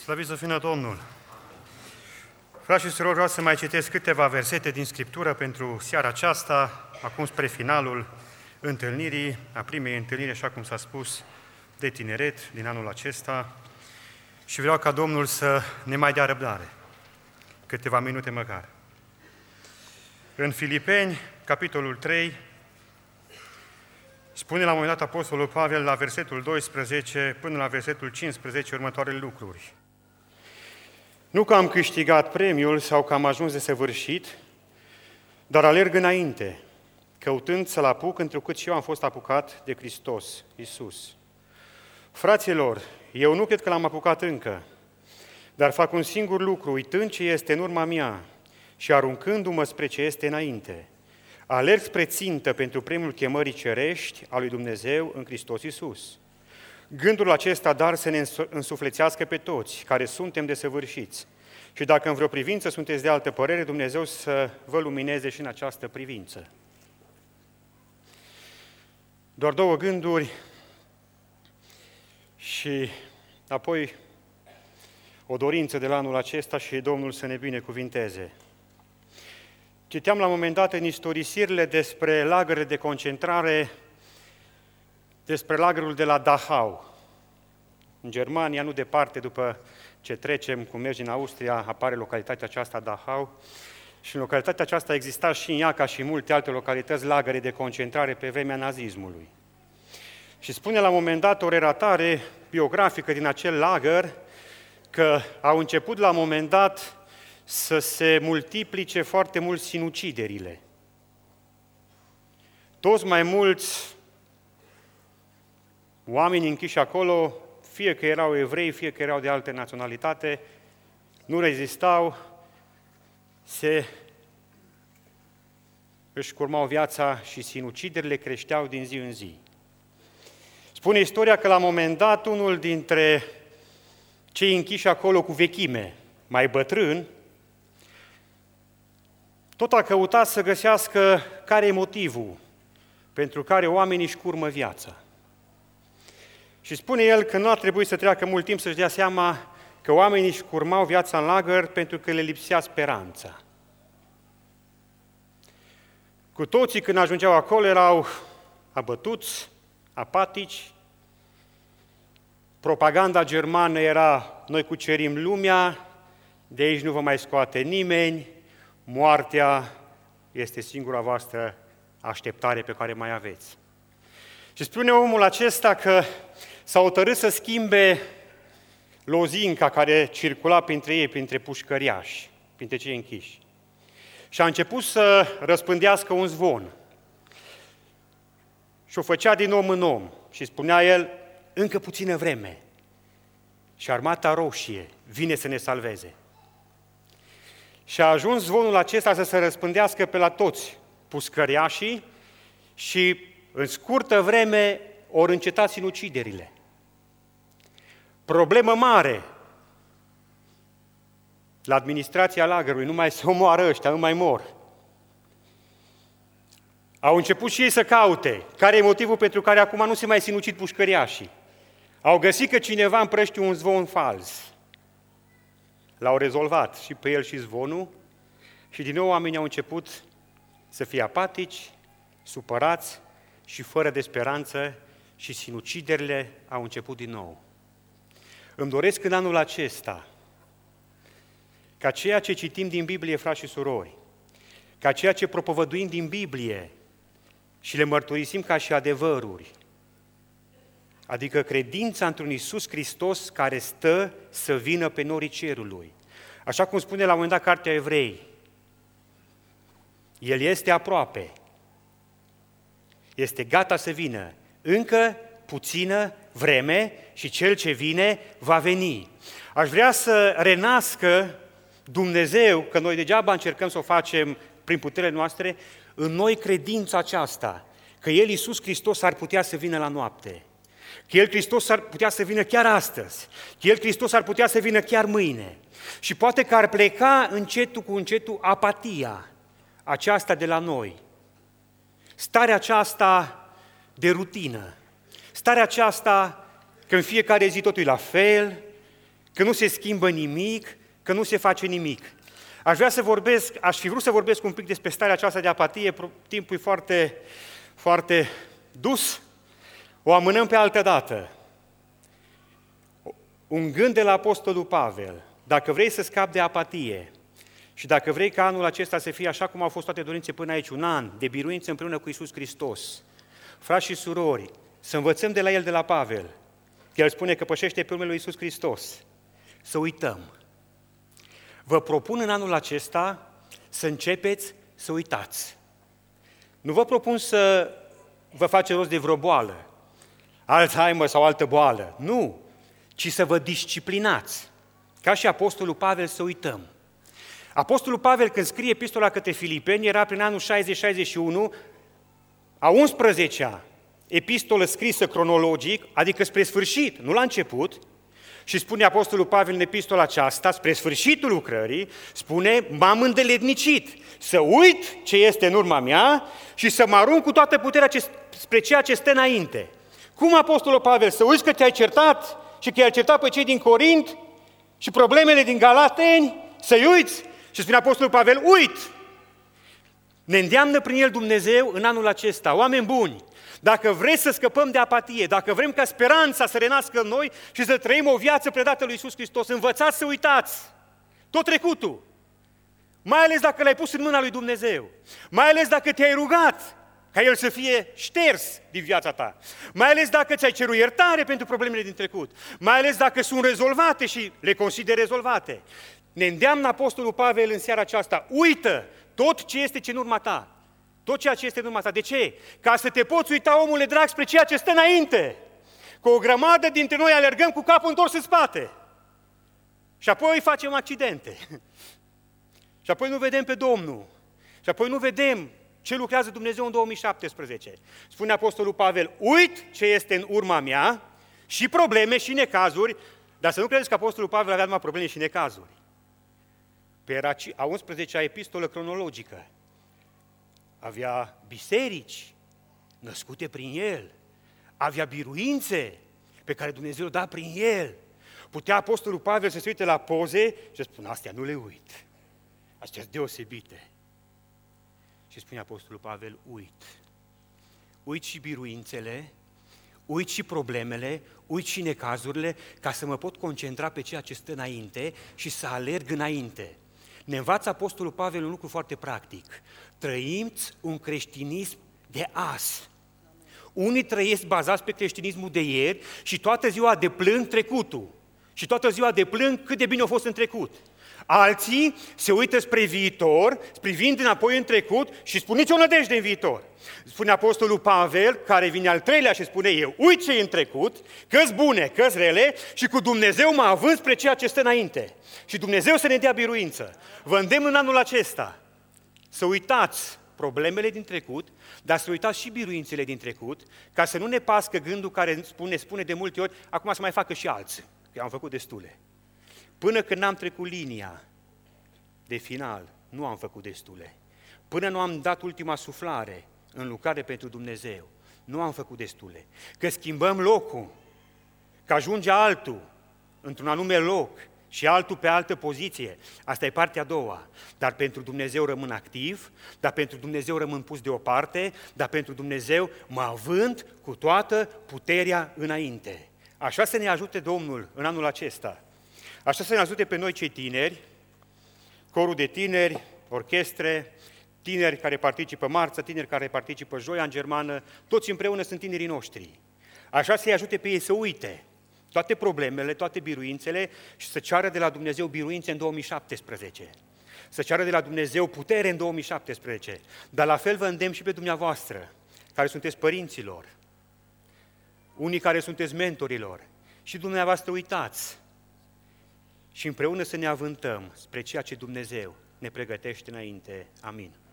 Slăvit să fie Domnul! Frați și surori, vreau să mai citesc câteva versete din Scriptură pentru seara aceasta, acum spre finalul întâlnirii, a primei întâlniri, așa cum s-a spus, de tineret din anul acesta, și vreau ca Domnul să ne mai dea răbdare, câteva minute măcar. În Filipeni, capitolul 3, spune la un moment dat Apostolul Pavel, la versetul 12 până la versetul 15, următoarele lucruri. Nu că am câștigat premiul sau că am ajuns de săvârșit, dar alerg înainte, căutând să-L apuc, întrucât și eu am fost apucat de Hristos, Iisus. Fraților, eu nu cred că L-am apucat încă, dar fac un singur lucru, uitând ce este în urma mea și aruncându-mă spre ce este înainte. Alerg spre țintă pentru premiul chemării cerești a lui Dumnezeu în Hristos Iisus. Gândul acesta, dar, să ne însuflețească pe toți care suntem desăvârșiți. Și dacă în vreo privință sunteți de altă părere, Dumnezeu să vă lumineze și în această privință. Doar două gânduri și apoi o dorință de la anul acesta și Domnul să ne binecuvinteze. Citeam la un moment dat în istorisirile despre lagăre de concentrare, despre lagărul de la Dachau. În Germania, nu departe, după ce trecem, cum mergi în Austria, apare localitatea aceasta Dachau. Și în localitatea aceasta exista și în ea, ca și multe alte localități, lagăre de concentrare pe vremea nazismului. Și spune la un moment dat o relatare biografică din acel lagăr că au început la un moment dat să se multiplice foarte mult sinuciderile. Toți mai mulți oameni închiși acolo, fie că erau evrei, fie că erau de alte naționalitate, nu rezistau, își curmau viața și sinuciderile creșteau din zi în zi. Spune istoria că la un moment dat unul dintre cei închiși acolo cu vechime, mai bătrân, tot a căutat să găsească care e motivul pentru care oamenii își curmă viața. Și spune el că nu ar trebui să treacă mult timp să-și dea seama că oamenii își curmau viața în lagăr pentru că le lipsea speranța. Cu toții, când ajungeau acolo, erau abătuți, apatici. Propaganda germană era: noi cucerim lumea, de aici nu vă mai scoate nimeni, moartea este singura voastră așteptare pe care mai aveți. Și spune omul acesta că s-a hotărât să schimbe lozinca care circula printre ei, printre pușcăriași, printre cei închiși. Și a început să răspândească un zvon. Și o făcea din om în om. Și spunea el: încă puțină vreme și Armata Roșie vine să ne salveze. Și a ajuns zvonul acesta să se răspândească pe la toți pușcăriașii și în scurtă vreme ori încetat sinuciderile. Problemă mare la administrația lagărului, nu mai se omoară ăștia, nu mai mor. Au început și ei să caute care e motivul pentru care acum nu se mai sinucid pușcăriașii. Au găsit că cineva împrăștie un zvon fals. L-au rezolvat și pe el și zvonul și din nou oamenii au început să fie apatici, supărați și fără de speranță și sinuciderile au început din nou. Îmi doresc în anul acesta ca ceea ce citim din Biblie, frați și surori, ca ceea ce propovăduim din Biblie și le mărturisim ca și adevăruri, adică credința într-un Iisus Hristos care stă să vină pe norii cerului. Așa cum spune la un moment dat Cartea Evrei, El este aproape, este gata să vină, încă puțină vreme și Cel ce vine va veni. Aș vrea să renască Dumnezeu, că noi degeaba încercăm să o facem prin puterile noastre, în noi credința aceasta, că El, Iisus Hristos, ar putea să vină la noapte, că El, Hristos, ar putea să vină chiar astăzi, că El, Hristos, ar putea să vină chiar mâine. Și poate că ar pleca încetul cu încetul apatia aceasta de la noi, starea aceasta de rutină, starea aceasta că în fiecare zi totul e la fel, că nu se schimbă nimic, că nu se face nimic. Aș fi vrut să vorbesc un pic despre starea aceasta de apatie, timpul e foarte, foarte dus, o amânăm pe altă dată. Un gând de la Apostolul Pavel, dacă vrei să scapi de apatie și dacă vrei ca anul acesta să fie așa cum au fost toate dorințe până aici, un an de biruință împreună cu Iisus Hristos, frați și surori, să învățăm de la el, de la Pavel, că el spune că pășește pe urmele lui Iisus Hristos, să uităm. Vă propun în anul acesta să începeți să uitați. Nu vă propun să vă faceți rost de vreo boală, Alzheimer sau altă boală, nu, ci să vă disciplinați. Ca și Apostolul Pavel, să uităm. Apostolul Pavel, când scrie epistola către Filipeni, era prin anul 60-61, a 11-a epistolă scrisă cronologic, adică spre sfârșit, nu la început, și spune Apostolul Pavel în epistola aceasta, spre sfârșitul lucrării, spune, m-am îndeletnicit să uit ce este în urma mea și să mă arunc cu toată puterea spre ceea ce stă înainte. Cum, Apostolul Pavel, să uiți că te-ai certat și că i-ai certat pe cei din Corint și problemele din Galateni, să-i uiți? Și spune Apostolul Pavel, uit! Ne îndeamnă prin el Dumnezeu în anul acesta, oameni buni, dacă vreți să scăpăm de apatie, dacă vrem ca speranța să renască în noi și să trăim o viață predată lui Iisus Hristos, învățați să uitați tot trecutul, mai ales dacă l-ai pus în mâna lui Dumnezeu, mai ales dacă te-ai rugat ca El să fie șters din viața ta, mai ales dacă ți-ai cerut iertare pentru problemele din trecut, mai ales dacă sunt rezolvate și le consideri rezolvate. Ne îndeamnă Apostolul Pavel în seara aceasta, uită tot ce este în urma ta. Tot ceea ce este în urma ta. De ce? Ca să te poți uita, omule drag, spre ceea ce stă înainte. Că o grămadă dintre noi alergăm cu capul întors în spate. Și apoi facem accidente. Și apoi nu vedem pe Domnul. Și apoi nu vedem ce lucrează Dumnezeu în 2017. Spune Apostolul Pavel, uit ce este în urma mea, și probleme și necazuri, dar să nu credeți că Apostolul Pavel avea numai probleme și necazuri. Pe era a 11-a epistolă cronologică. Avea biserici născute prin el, avea biruințe pe care Dumnezeu le-a dat prin el. Putea Apostolul Pavel să se uite la poze și să spună, astea nu le uit, astea sunt deosebite. Și spune Apostolul Pavel, uit. Uit și biruințele, uit și problemele, uit și necazurile, ca să mă pot concentra pe ceea ce stă înainte și să alerg înainte. Ne învață Apostolul Pavel un lucru foarte practic. Trăiți un creștinism de azi. Unii trăiesc bazați pe creștinismul de ieri și toată ziua deplâng trecutul. Și toată ziua deplâng cât de bine a fost în trecut. Alții se uită spre viitor, privind înapoi în trecut și spun nicio nădejde în viitor. Spune Apostolul Pavel, care vine al treilea și spune eu, uit ce e în trecut, că-s bune, că-s rele și cu Dumnezeu mă având spre ceea ce stă înainte. Și Dumnezeu să ne dea biruință. Vă îndemn în anul acesta să uitați problemele din trecut, dar să uitați și biruințele din trecut, ca să nu ne pască gândul care spune de multe ori, acum să mai facă și alții, că am făcut destule. Până când n-am trecut linia de final, nu am făcut destule. Până nu am dat ultima suflare în lucrare pentru Dumnezeu, nu am făcut destule. Că schimbăm locul, că ajunge altul într-un anume loc și altul pe altă poziție, asta e partea a doua. Dar pentru Dumnezeu rămân activ, dar pentru Dumnezeu rămân pus deoparte, dar pentru Dumnezeu mă având cu toată puterea înainte. Așa să ne ajute Domnul în anul acesta. Așa să ne ajute pe noi cei tineri, corul de tineri, orchestre, tineri care participă marță, tineri care participă joia în germană, toți împreună sunt tinerii noștri. Așa să-i ajute pe ei să uite toate problemele, toate biruințele și să ceară de la Dumnezeu biruințe în 2017. Să ceară de la Dumnezeu putere în 2017. Dar la fel vă îndemn și pe dumneavoastră, care sunteți părinților, unii care sunteți mentorilor, și dumneavoastră uitați și împreună să ne avântăm spre ceea ce Dumnezeu ne pregătește înainte. Amin.